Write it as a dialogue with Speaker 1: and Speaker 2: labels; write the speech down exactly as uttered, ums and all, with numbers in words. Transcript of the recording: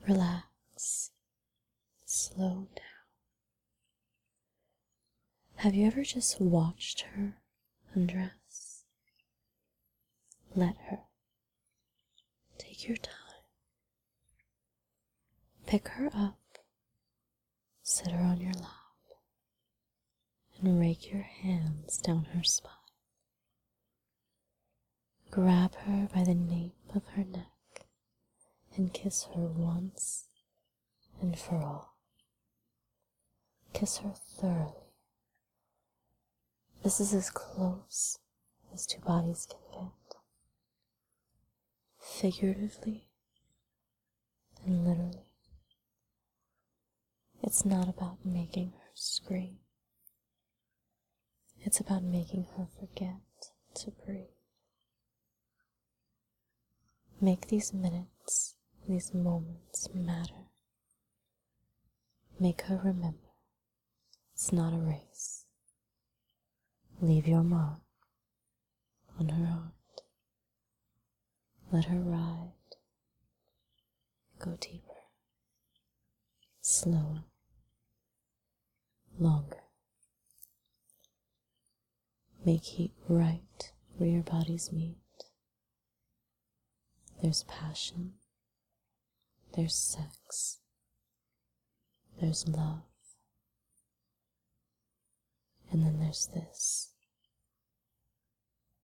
Speaker 1: Relax. Slow down. Have you ever just watched her undress? Let her. Take your time. Pick her up, sit her on your lap, and rake your hands down her spine. Grab her by the nape of her neck and kiss her once and for all. Kiss her thoroughly. This is as close as two bodies can get. Figuratively and literally. It's not about making her scream. It's about making her forget to breathe. Make these minutes, these moments matter. Make her remember it's not a race. Leave your mark on her heart. Let her ride. Go deeper. Slower. Longer. Make heat right where your bodies meet. There's passion. There's sex. There's love. And then there's this.